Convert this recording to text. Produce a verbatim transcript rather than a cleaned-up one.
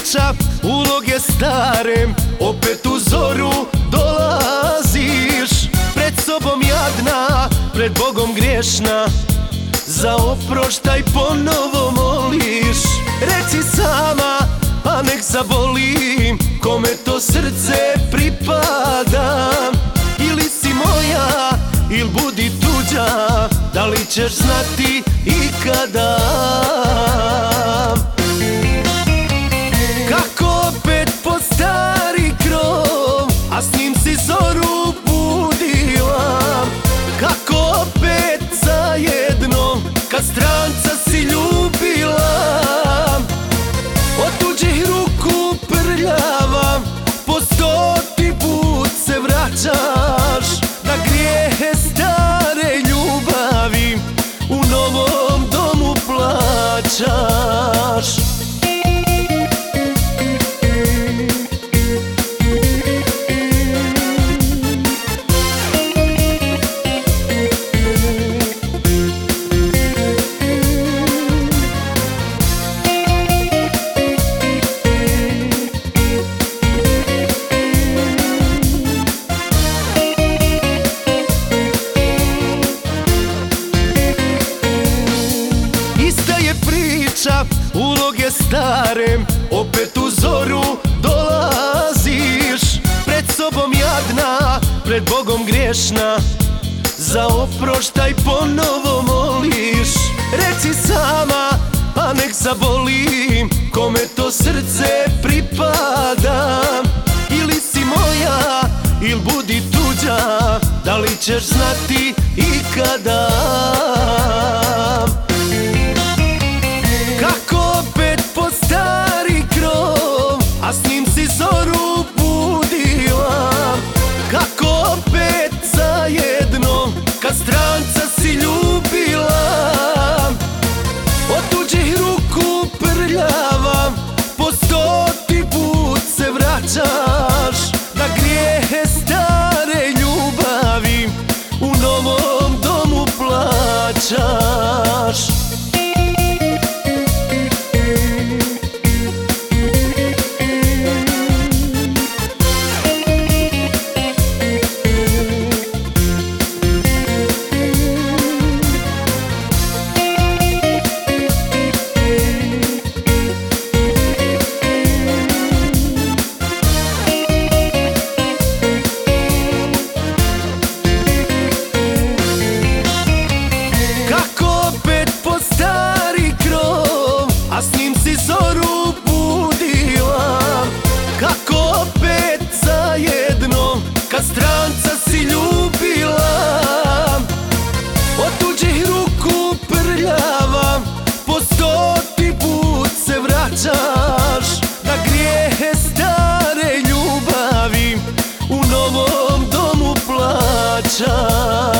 priča, uloge stare, opet u zoru dolaziš. Pred sobom jadna, pred Bogom griješna, za oproštaj ponovo moliš. Reci sama, pa nek zaboli, kome to srce pripada. Ili si moja, il budi tuđa, da li ćeš znati ikada? Kako opet po stari krov, a s njim si zoru budila. Kako opet zajedno, kad stranca si ljubila. Od tuđih ruku prljava, po stoti put se vraćaš. Na grijehe stare ljubavi u novom domu plaćaš. Uloge stare, opet u zoru dolaziš. Pred sobom jadna, pred Bogom griješna, za oproštaj ponovo moliš. Reci sama, pa nek zaboli, kome to srce pripada. Ili si moja, il budi tuđa, da li ćeš znati ikada? A s njim si zoru budila. Kako opet zajedno, kad stranca si ljubila. Od tuđih ruku prljava, po stoti put se vraćaš. Na grijehe stare ljubavi u novom domu plaćaš. A s njim si zoru budila. Kako opet zajedno, kad stranca si ljubila. Od tuđih ruku prljava, po stoti put se vraćaš. Na grijehe stare ljubavi u novom domu plaćaš.